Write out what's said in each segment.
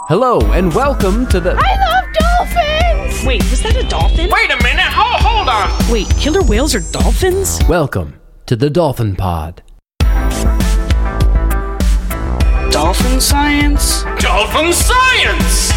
Hello and welcome to the... I love dolphins! Wait, was that a dolphin? Wait a minute, hold on! Wait, killer whales are dolphins? Welcome to the Dolphin Pod. Dolphin science? Dolphin science!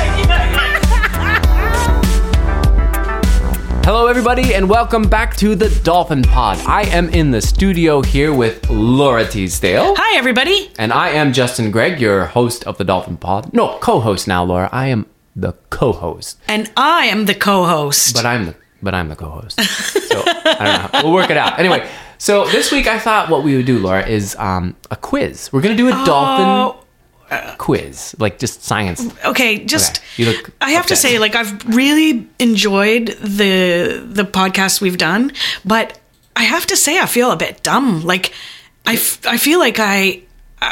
Hello everybody and welcome back to the Dolphin Pod. I am in the studio here with Laura Teasdale. Hi, everybody. And I am Justin Gregg, your host of the Dolphin Pod. No, co-host now, Laura. I am the co-host. And I am the co-host. But I'm the co-host. So I don't know. We'll work it out. Anyway, so this week I thought what we would do, Laura, is a quiz. We're gonna do a dolphin quiz, like just science. Okay, just Okay. You look I have to upset. say, like, I've really enjoyed the podcast we've done, but I have to say I feel a bit dumb. Like, I feel like I've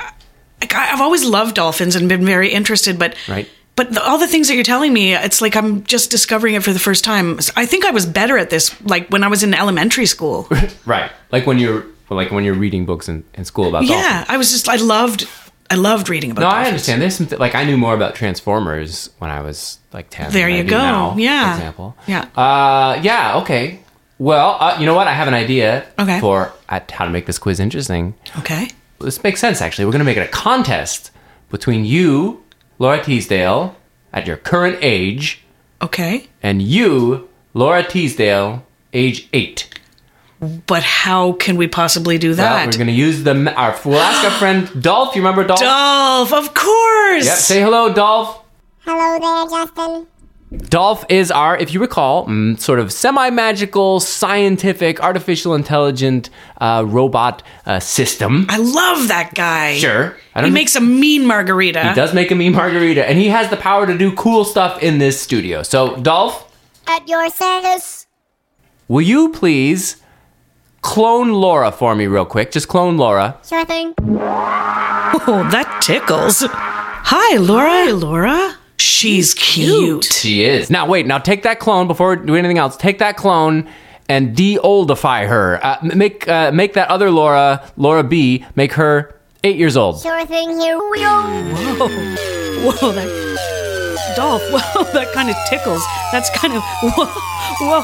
always loved dolphins and been very interested, but Right. But all the things that you're telling me, it's like I'm just discovering it for the first time. I think I was better at this, like, when I was in elementary school. Right. Like when you're reading books in school about Yeah, dolphins. I loved reading about No, dolphins. I understand. There's some like I knew more about Transformers when I was like 10. There than I you do go. now, Yeah. For example. Yeah. Yeah. Okay. Well, you know what? I have an idea Okay. for how to make this quiz interesting. Okay. This makes sense, actually. We're going to make it a contest between you, Laura Teasdale, at your current age, Okay. and you, Laura Teasdale, age 8. But how can we possibly do Well, that? we're going to use we'll ask our friend Dolph. You remember Dolph? Dolph, of course. Yep. Say hello, Dolph. Hello there, Justin. Dolph is our, if you recall, sort of semi-magical, scientific, artificial intelligent robot system. I love that guy. Sure. He makes a mean margarita. He does make a mean margarita, and he has the power to do cool stuff in this studio. So, Dolph, At your service. will you please clone Laura for me real quick? Just clone Laura. Sure thing. Oh, that tickles. Hi, Laura. Hi, Laura. She's cute. She is. Now, wait. Now, take that clone before we do anything else. Take that clone and de-oldify her. Make that other Laura B, make her 8 years old. Sure thing, here we go. Whoa, that Dolph. Whoa, that kind of tickles. That's kind of whoa.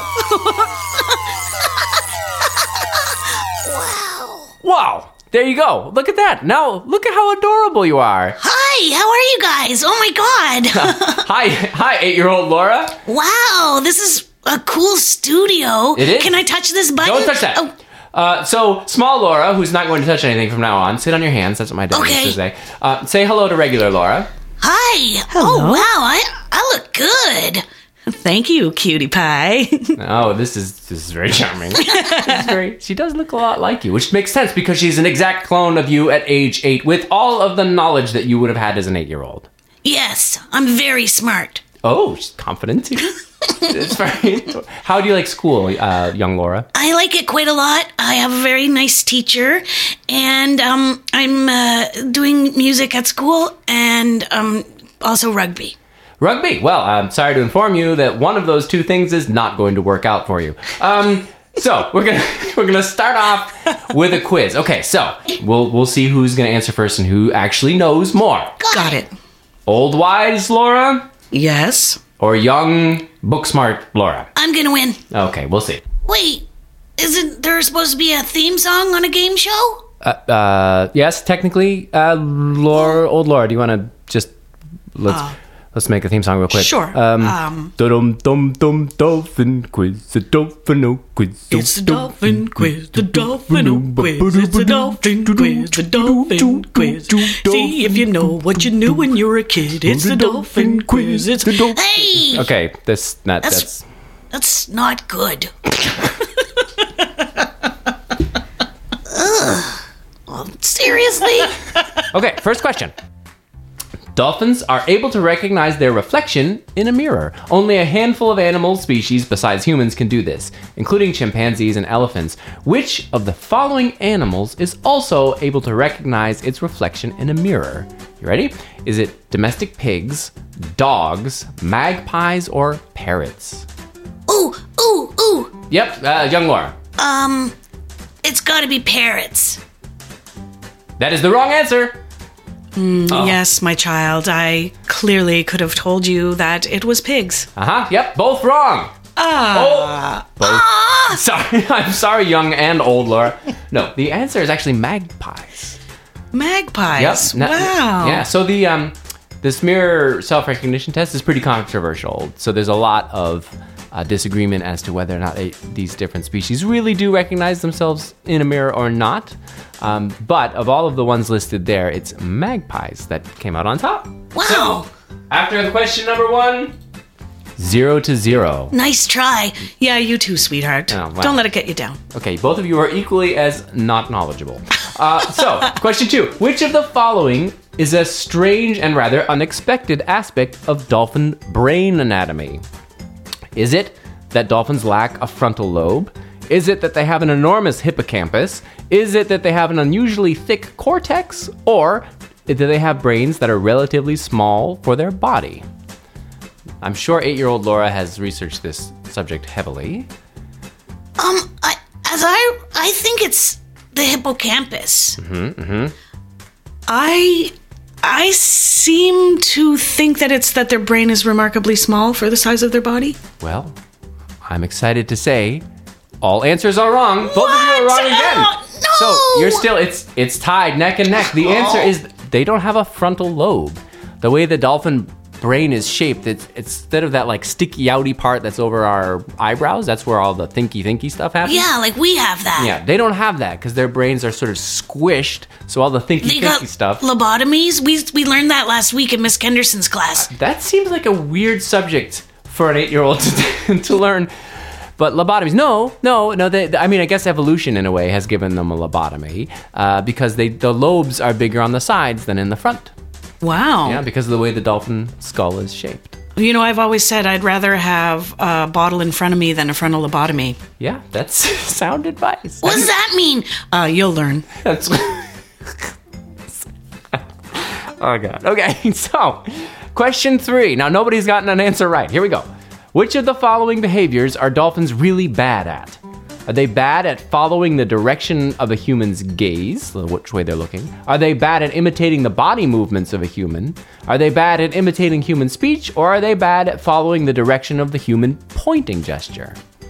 Wow. There you go. Look at that. Now, look at how adorable you are. Hi, how are you guys? Oh my god. Hi, 8-year-old Laura. Wow, this is a cool studio. It is. Can I touch this button? Don't touch that. Oh, So, small Laura, who's not going to touch anything from now on, sit on your hands. That's what my dad Okay. used to say. Say hello to regular Laura. hi. Hello. Oh wow, I look good. Thank you, cutie pie. Oh, this is very charming. She does look a lot like you, which makes sense because she's an exact clone of you at age 8 with all of the knowledge that you would have had as an 8-year-old. Yes, I'm very smart. Oh, she's confident too. It's very. How do you like school, young Laura? I like it quite a lot. I have a very nice teacher, and I'm doing music at school and also rugby. Rugby. Well, I'm sorry to inform you that one of those two things is not going to work out for you. So we're gonna start off with a quiz. Okay, so we'll see who's gonna answer first and who actually knows more. Got it. Old wise Laura Yes. or young book smart Laura? I'm gonna win. Okay, we'll see. Wait, isn't there supposed to be a theme song on a game show? Yes, technically, old Laura. Do you want to just let's make a theme song real quick? Sure. Dum dum dum dolphin quiz, the dolphin quiz. It's the dolphin quiz, the dolphin quiz, it's the dolphin quiz, the dolphin quiz. See if you know what you knew when you were a kid. It's the dolphin quiz. It's Hey, Okay, that's that's not good. Ugh. Well, seriously? okay. First question. Dolphins are able to recognize their reflection in a mirror. Only a handful of animal species besides humans can do this, including chimpanzees and elephants. Which of the following animals is also able to recognize its reflection in a mirror? You ready? Is it domestic pigs, dogs, magpies, or parrots? Ooh. Yep, young Laura. It's gotta be parrots. That is the wrong answer. Yes, my child. I clearly could have told you that it was pigs. Yep, both wrong. Both. Sorry, I'm sorry, young and old Laura. No, the answer is actually magpies. Magpies. Yep. Wow. Yeah. So the smear self-recognition test is pretty controversial. So there's a lot of disagreement as to whether or not these different species really do recognize themselves in a mirror or not. But of all of the ones listed there, it's magpies that came out on top. Wow. So after the question number 1, 0-0. Nice try. Yeah, you too, sweetheart. Oh, wow. Don't let it get you down. Okay, both of you are equally as not knowledgeable. So, question 2. Which of the following is a strange and rather unexpected aspect of dolphin brain anatomy? Is it that dolphins lack a frontal lobe? Is it that they have an enormous hippocampus? Is it that they have an unusually thick cortex? Or do they have brains that are relatively small for their body? I'm sure 8-year-old Laura has researched this subject heavily. I think it's the hippocampus. I seem to think that it's that their brain is remarkably small for the size of their body. Well, I'm excited to say all answers are wrong. Both of you are wrong again. No! So you're still, it's tied neck and neck. The answer is they don't have a frontal lobe. The way the dolphin brain is shaped, it's instead of that like sticky outy part that's over our eyebrows, that's where all the thinky stuff happens. Yeah, like we have that. Yeah, they don't have that because their brains are sort of squished, so all the They got thinky stuff. lobotomies. We learned that last week in Miss Kenderson's class. That seems like a weird subject for an 8-year-old to learn. But lobotomies, no. I mean, I guess evolution in a way has given them a lobotomy because the lobes are bigger on the sides than in the front. Wow. Yeah, because of the way the dolphin skull is shaped. You know, I've always said I'd rather have a bottle in front of me than a frontal lobotomy. Yeah, that's sound advice. What does that mean? You'll learn. That's. Oh God. Okay, so question 3. Now nobody's gotten an answer right. Here we go. Which of the following behaviors are dolphins really bad at? Are they bad at following the direction of a human's gaze, which way they're looking? Are they bad at imitating the body movements of a human? Are they bad at imitating human speech? Or are they bad at following the direction of the human pointing gesture?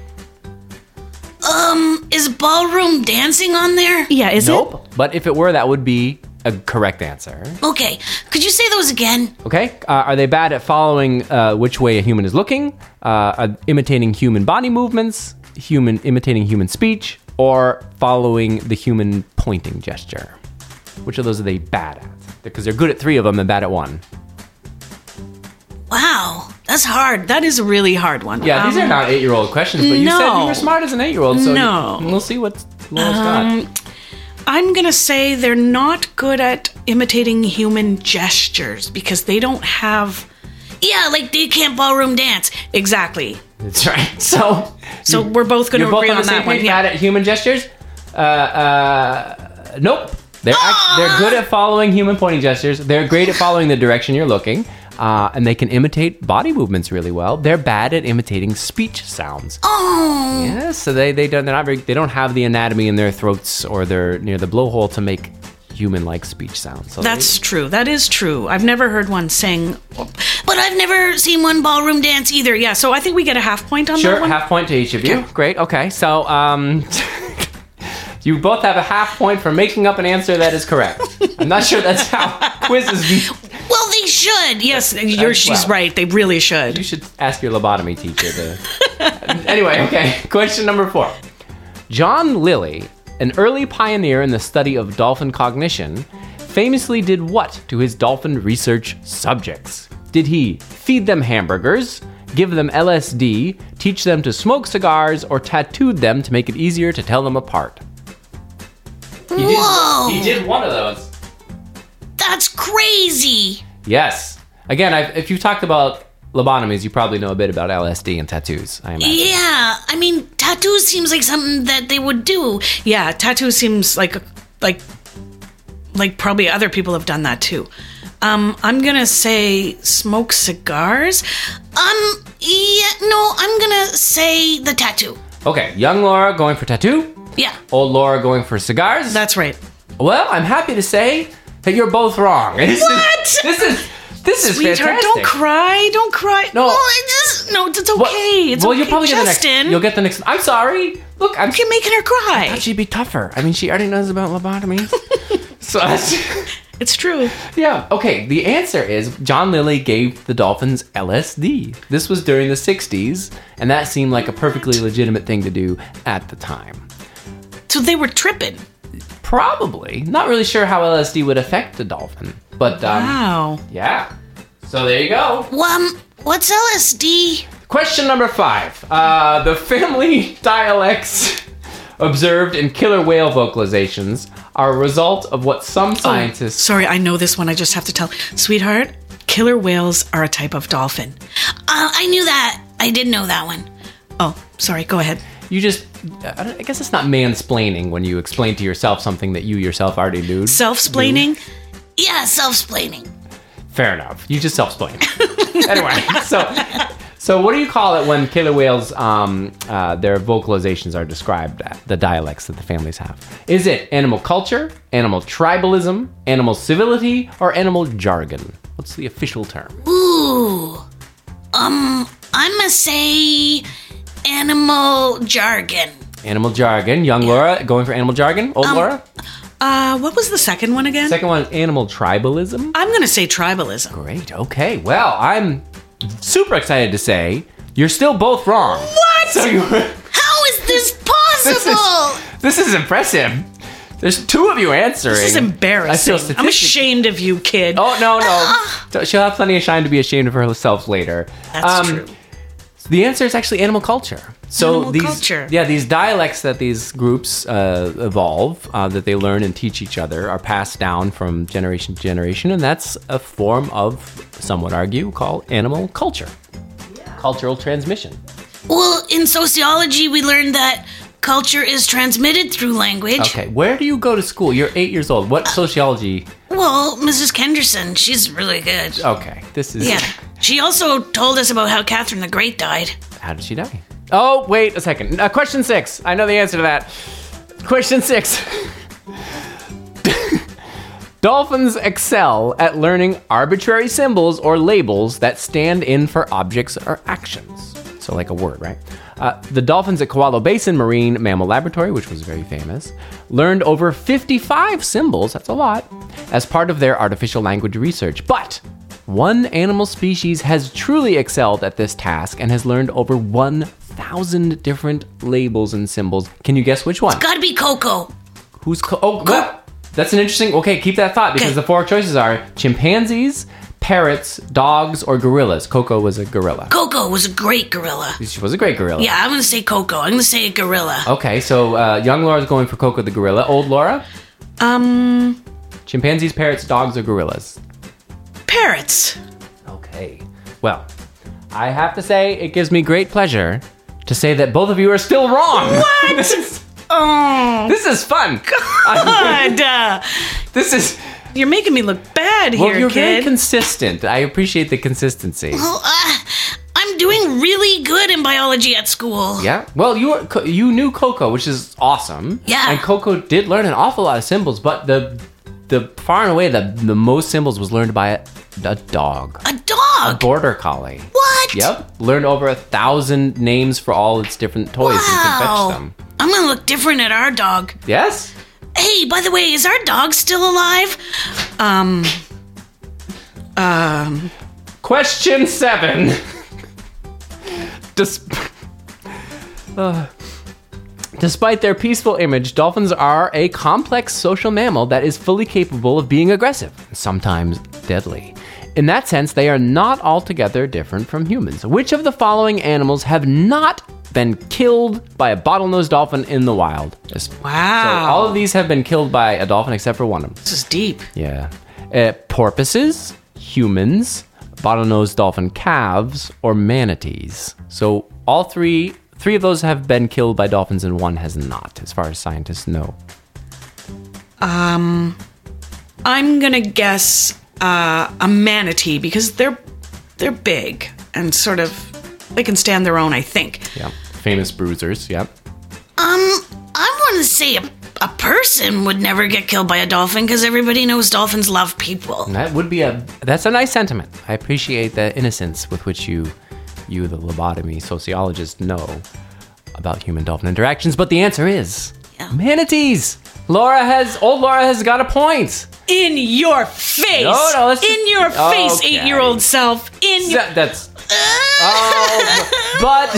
Is ballroom dancing on there? Yeah, is Nope. But if it were, that would be a correct answer. Okay, could you say those again? Okay. Are they bad at following which way a human is looking? Imitating human body movements? Imitating human speech, or following the human pointing gesture? Which of those are they bad at? Because they're good at 3 of them and bad at 1. Wow, that's hard. That is a really hard one. Yeah, these are not 8-year-old questions, but you said you no. were smart as an 8-year-old, so No. we'll see what Laura's got. I'm going to say they're not good at imitating human gestures because they don't have... Yeah, like they can't ballroom dance. Exactly. That's right. So We're both going to you're both agree on on the same that one. page, Yeah. bad at human gestures? Nope. They're good at following human pointing gestures. They're great at following the direction you're looking. And they can imitate body movements really well. They're bad at imitating speech sounds. Oh, Yeah, so they don't have the anatomy in their throats or their near the blowhole to make human-like speech sounds. So That's true. That is true. I've never heard one sing. but I've never seen one ballroom dance either. Yeah, so I think we get a half point on sure, that one. half point to each of you. Okay. Great. Okay, so you both have a half point for making up an answer that is correct. I'm not sure that's how quizzes. Well, they should. Yes, she's well. right. They really should. You should ask your lobotomy teacher to. Anyway, okay. Question number 4. John Lilly, an early pioneer in the study of dolphin cognition, famously did what to his dolphin research subjects? Did he feed them hamburgers, give them LSD, teach them to smoke cigars, or tattooed them to make it easier to tell them apart? Whoa. He did one of those. That's crazy. Yes. Again, if you've talked about lobotomies, you probably know a bit about LSD and tattoos, I imagine. Yeah, I mean, tattoos seems like something that they would do. Yeah, tattoo seems like probably other people have done that too. I'm gonna say smoke cigars. I'm gonna say the tattoo. Okay, young Laura going for tattoo. Yeah. Old Laura going for cigars. That's right. Well, I'm happy to say You're both wrong. This is Sweetheart, fantastic. don't cry. Don't cry. No. No, it's okay. It's okay. You'll probably get the next. Justin. You'll get the next. I'm sorry. Look, You're making her cry. she'd be tougher. I mean, she already knows about lobotomies. So It's true. yeah. Okay. The answer is John Lilly gave the dolphins LSD. This was during the 60s, and that seemed like a perfectly legitimate thing to do at the time. So they were tripping. Probably. Not really sure how LSD would affect the dolphin, but Wow. yeah. So there you go. What's LSD? Question number 5. The family dialects observed in killer whale vocalizations are a result of what some scientists... Sorry, I know this one. I just have to tell. Sweetheart, killer whales are a type of dolphin. I knew that. I did know that one. Oh, sorry. Go ahead. You just... I guess it's not mansplaining when you explain to yourself something that you yourself already knew. Self-splaining? Yeah, self-splaining. Fair enough. You just self-explain. Anyway, so what do you call it when killer whales, their vocalizations are described, the dialects that the families have? Is it animal culture, animal tribalism, animal civility, or animal jargon? What's the official term? Ooh. I'm gonna say animal jargon. Animal jargon. Young Laura going for animal jargon. Old Laura? What was the second one again? Second one, animal tribalism. I'm going to say tribalism. Great. Okay. Well, I'm super excited to say you're still both wrong. What? So How is this possible? This is impressive. There's 2 of you answering. This is embarrassing. I feel I'm ashamed of you, kid. Oh, no. She'll have plenty of shame to be ashamed of herself later. That's true. The answer is actually animal culture. So Animal culture. Yeah, these dialects that these groups evolve, that they learn and teach each other, are passed down from generation to generation, and that's a form of, some would argue, called animal culture. Cultural transmission. Well, in sociology, we learned that culture is transmitted through language. Okay, where do you go to school? You're 8 years old. What sociology? Well, Mrs. Kenderson, she's really good. Okay, this is... Yeah. She also told us about how Catherine the Great died. How did she die? Oh, wait a second. Question 6. I know the answer to that. Question 6. Dolphins excel at learning arbitrary symbols or labels that stand in for objects or actions. So like a word, right? The dolphins at Kewalo Basin Marine Mammal Laboratory, which was very famous, learned over 55 symbols, that's a lot, as part of their artificial language research. But one animal species has truly excelled at this task and has learned over 1,000 different labels and symbols. Can you guess which one? Gotta be Coco. Who's what? That's an interesting... Okay, keep that thought, because Okay. the 4 choices are chimpanzees, parrots, dogs, or gorillas. Coco was a gorilla. Coco was a great gorilla. She was a great gorilla. Yeah, I'm gonna say Coco. I'm gonna say a gorilla. Okay, so young Laura's going for Coco the gorilla. Old Laura? Chimpanzees, parrots, dogs, or gorillas? Parrots. Okay. Well, I have to say, it gives me great pleasure to say that both of you are still wrong. What? This is fun. God, This is... you're making me look bad Well, here, you're very kid. consistent. I appreciate the consistency. Well, I'm doing really good in biology at school. Yeah. Well, you knew Coco, which is awesome. Yeah. And Coco did learn an awful lot of symbols, but the far and away the most symbols was learned by a dog. A A dog. border collie. What? Yep. Learned over 1,000 names for all its different toys and can fetch Wow. them. I'm gonna look different at our dog. Yes? Hey, by the way, is our dog still alive? Question 7. Despite their peaceful image, dolphins are a complex social mammal that is fully capable of being aggressive, sometimes deadly. In that sense, they are not altogether different from humans. Which of the following animals have not been killed by a bottlenose dolphin in the wild? Wow. So all of these have been killed by a dolphin except for one of them. This is deep. Yeah. Porpoises, humans, bottlenose dolphin calves, or manatees. So all three of those have been killed by dolphins and one has not, as far as scientists know. I'm gonna guess a manatee because they're big and sort of they can stand their own. I think. Yeah. Famous bruisers, yeah. I want to say a a person would never get killed by a dolphin because everybody knows dolphins love people. That's a nice sentiment. I appreciate the innocence with which you, the lobotomy sociologist, know about human-dolphin interactions. But the answer is manatees. Old Laura has got a point. In your face. No, let's in your face, okay. 8-year-old self. In your... That's... but...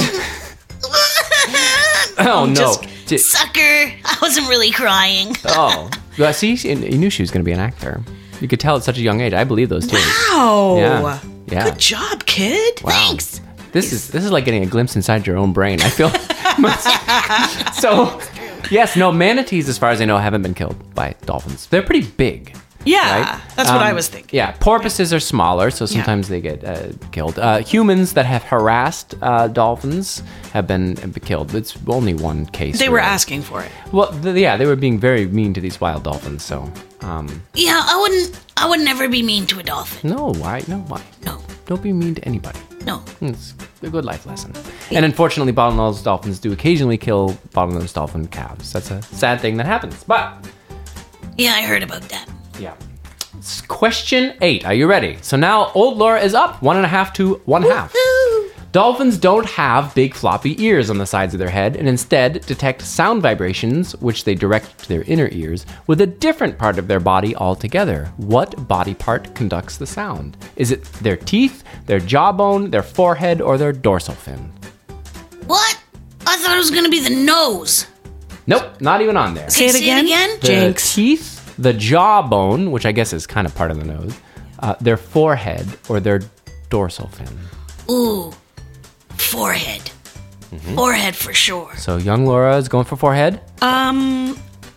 Oh, no. Sucker. I wasn't really crying. Oh. Well, see, you knew she was going to be an actor. You could tell at such a young age. I believe those tears. Wow. Yeah. Good job, kid. Wow. Thanks. This is like getting a glimpse inside your own brain. I feel... So, yes, no, manatees, as far as I know, haven't been killed by dolphins. They're pretty big. Yeah, right? that's what I was thinking. Yeah, porpoises are smaller, so sometimes they get killed. Humans that have harassed dolphins have been killed. It's only one case. They were really. asking for it. Well, they were being very mean to these wild dolphins. So, Yeah, I would never be mean to a dolphin. no, why? No. Don't be mean to anybody. No. It's a good life lesson. And unfortunately, bottlenose dolphins do occasionally kill bottlenose dolphin calves. That's a sad thing that happens. But Yeah, I heard about that. yeah. Question 8. Are you ready? So now old Laura is up 1.5 to 1.5. Dolphins don't have big floppy ears on the sides of their head and instead detect sound vibrations, which they direct to their inner ears, with a different part of their body altogether. What body part conducts the sound? Is it their teeth, their jawbone, their forehead, or their dorsal fin? What? I thought it was going to be the nose. Nope, not even on there. Say it again. The Jinx. teeth, the jawbone, which I guess is kind of part of the nose, their forehead, or their dorsal fin. Ooh. Forehead. Mm-hmm. Forehead for sure. So young Laura is going for forehead. I'm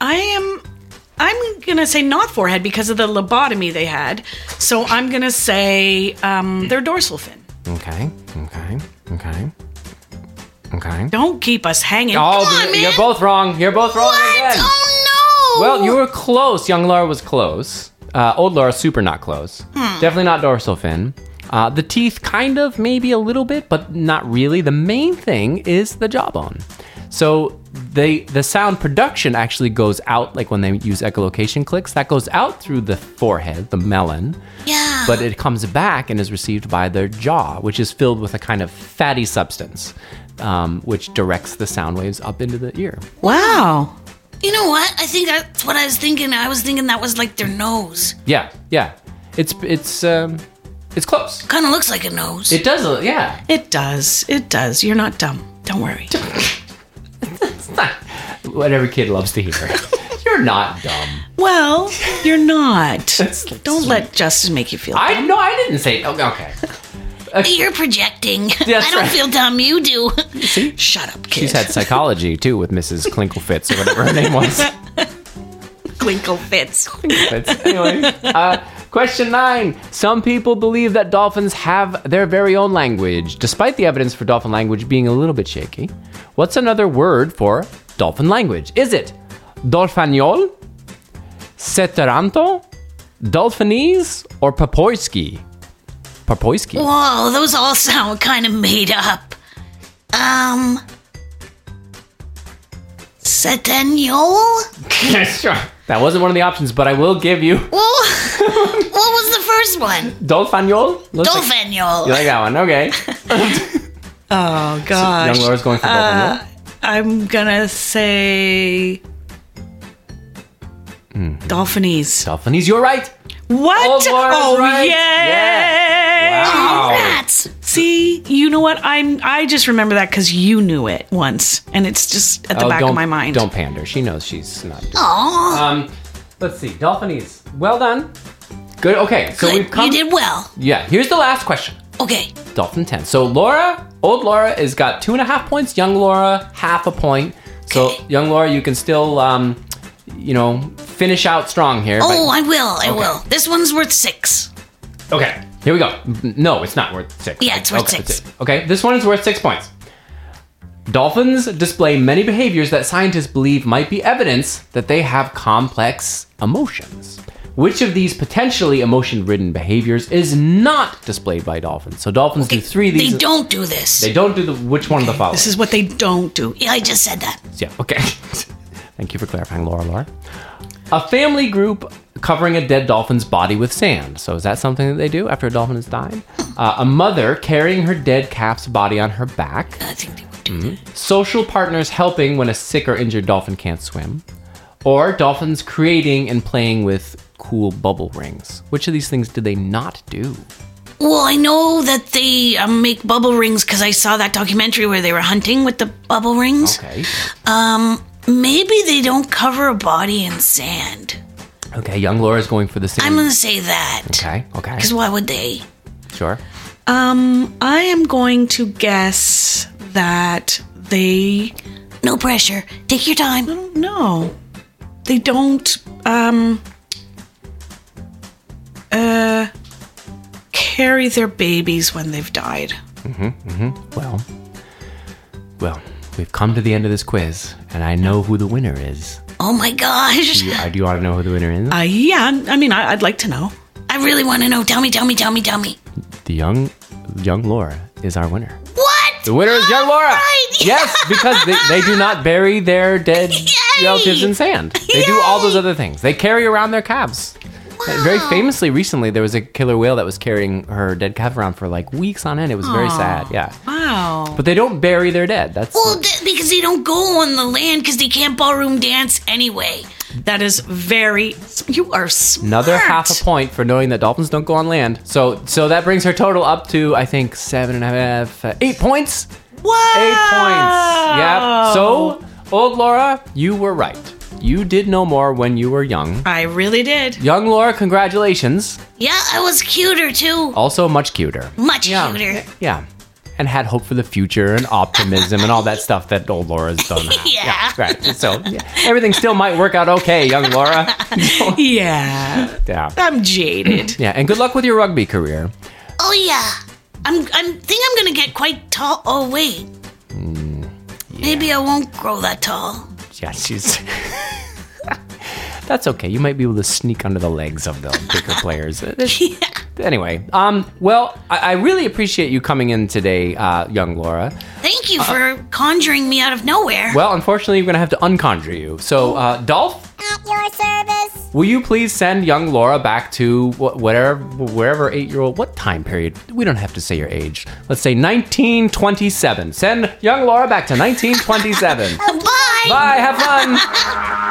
gonna say not forehead because of the lobotomy they had. So I'm gonna say their dorsal fin. Okay. Don't keep us hanging. Oh, Come on, man. you're both wrong. You're both wrong What? again. Oh no! Well, you were close. Young Laura was close. Old Laura, super not close. Definitely not dorsal fin. The teeth, kind of, maybe a little bit, but not really. The main thing is the jawbone. So the sound production actually goes out, like when they use echolocation clicks, that goes out through the forehead, the melon. Yeah. But it comes back and is received by their jaw, which is filled with a kind of fatty substance, which directs the sound waves up into the ear. Wow. You know what? I think that's what I was thinking. I was thinking that was like their nose. Yeah. It's close. Kind of looks like a nose. It does, yeah. It does. You're not dumb. Don't worry. It's not what every kid loves to hear. You're not dumb. Well, you're not. That's Don't let Justin make you feel dumb. I didn't say. Okay. You're projecting. That's I don't right. feel dumb. You do. Shut up, kid. She's had psychology too with Mrs. Klinklefitz or whatever her name was. Glinkle fits. Anyway, question 9. Some people believe that dolphins have their very own language, despite the evidence for dolphin language being a little bit shaky. What's another word for dolphin language? Is it dolphanol, seteranto, dolphinese, or papoyski? Papoyski. Whoa, those all sound kind of made up. Centennial? Sure. That wasn't one of the options, but I will give you Well, what was the first one? dolphanol. Dolphinol. You like that one? Okay. Oh, gosh. Young Laura's going for dolphanol. I'm gonna say Dolphinese. Dolphinese, you're right. What? Old Laura's Oh, right. yay! Yeah. Wow. Rats. See, you know what? I just remember that because you knew it once, and it's just at the back of my mind. Don't pander. She knows she's not. Aw. Let's see. Dolphinese. Well done. Good. Okay. So Good. we've come. You did well. Yeah. Here's the last question. Okay. Dolphin 10. So old Laura has got 2.5 points. Young Laura, 0.5 point. So Okay. young Laura, you can still, finish out strong here. Oh, I will. This one's worth 6. Okay. Here we go. No, it's not worth 6. Yeah, it's worth Okay, 6. that's it. Okay. This one is worth 6 points. Dolphins display many behaviors that scientists believe might be evidence that they have complex emotions. Which of these potentially emotion-ridden behaviors is not displayed by dolphins? So dolphins do 3 of these. They don't do this. They don't do which one of the following? This is what they don't do. Yeah, I just said that. Yeah, okay. Thank you for clarifying, Laura. A family group covering a dead dolphin's body with sand. So is that something that they do after a dolphin has died? A mother carrying her dead calf's body on her back. I think they would do that. Social partners helping when a sick or injured dolphin can't swim. Or dolphins creating and playing with cool bubble rings. Which of these things did they not do? Well, I know that they make bubble rings because I saw that documentary where they were hunting with the bubble rings. Okay. Maybe they don't cover a body in sand. Okay, young Laura's going for the same. I'm gonna say that. Okay. Because why would they? Sure. I am going to guess that they... No pressure. Take your time. No. They don't, carry their babies when they've died. Well, we've come to the end of this quiz, and I know who the winner is. Oh my gosh. Do you want to know who the winner is? Yeah, I mean, I'd like to know. I really want to know. Tell me. The young Laura is our winner. What? The winner is young Laura. Right. Yes, because they do not bury their dead Yay. relatives in sand. They do all those other things. They carry around their calves. Very famously, recently, there was a killer whale that was carrying her dead calf around for like weeks on end. It was very sad, yeah. Wow. But they don't bury their dead. That's Well, because they don't go on the land because they can't ballroom dance anyway. That is very... You are smart. another half a point for knowing that dolphins don't go on land. So that brings her total up to, I think, 7.5, 8 points. Wow. 8 points. Yep. So, old Laura, you were right. You did know more when you were young. I really did. Young Laura, congratulations. Yeah, I was cuter too. Also much cuter. Much cuter. Yeah. And had hope for the future and optimism and all that stuff that old Laura's done. Yeah. Right. So everything still might work out okay, young Laura. Yeah. Yeah. I'm jaded. Yeah. And good luck with your rugby career. Oh yeah. I think I'm gonna get quite tall. Oh wait. Maybe I won't grow that tall. Yeah, she's... That's okay. You might be able to sneak under the legs of the bigger players. Anyway, well, I really appreciate you coming in today, young Laura. Thank you for conjuring me out of nowhere. Well, unfortunately, we're going to have to unconjure you. So, Dolph, At your service. will you please send young Laura back to wherever 8-year-old, what time period? We don't have to say your age. Let's say 1927. Send young Laura back to 1927. Bye. Bye, have fun.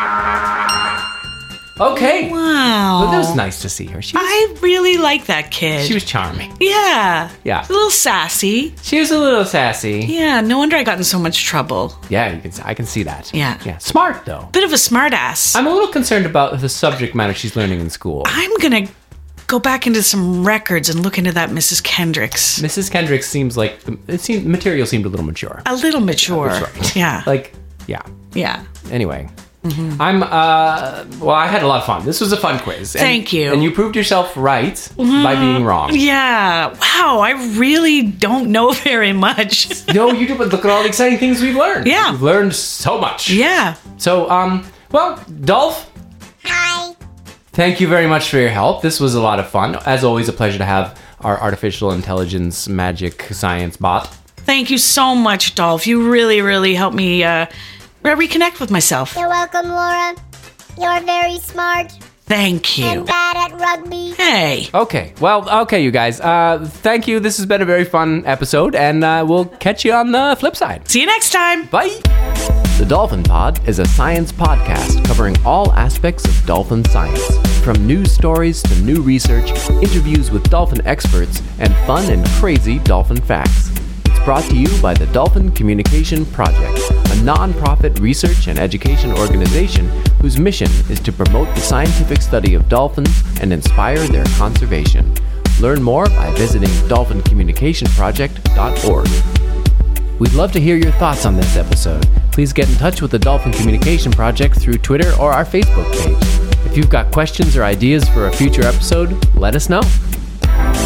Okay. Wow. Well, that was nice to see her. I really like that kid. She was charming. Yeah. Yeah. A little sassy. She was a little sassy. Yeah, no wonder I got in so much trouble. Yeah, I can see that. Yeah. Yeah. Smart, though. Bit of a smartass. I'm a little concerned about the subject matter she's learning in school. I'm gonna go back into some records and look into that Mrs. Kendricks. Mrs. Kendricks seems like the material seemed a little mature. A little mature. That's right. Yeah. Like, yeah. Yeah. Anyway. I'm, well, I had a lot of fun. This was a fun quiz. Thank you. And you proved yourself right by being wrong. Yeah. Wow, I really don't know very much. No, you do, but look at all the exciting things we've learned. Yeah. We've learned so much. Yeah. So, well, Dolph, Hi. thank you very much for your help. This was a lot of fun. As always, a pleasure to have our artificial intelligence magic science bot. Thank you so much, Dolph. You really, really helped me reconnect with myself. You're welcome, Laura. You're very smart Thank you. and bad at rugby. Hey. Okay. Well, okay, you guys. Thank you. This has been a very fun episode, and we'll catch you on the flip side. See you next time. Bye. The Dolphin Pod is a science podcast covering all aspects of dolphin science, from news stories to new research, interviews with dolphin experts, and fun and crazy dolphin facts. It's brought to you by the Dolphin Communication Project, a non-profit research and education organization whose mission is to promote the scientific study of dolphins and inspire their conservation. Learn more by visiting dolphincommunicationproject.org. We'd love to hear your thoughts on this episode. Please get in touch with the Dolphin Communication Project through Twitter or our Facebook page. If you've got questions or ideas for a future episode, let us know.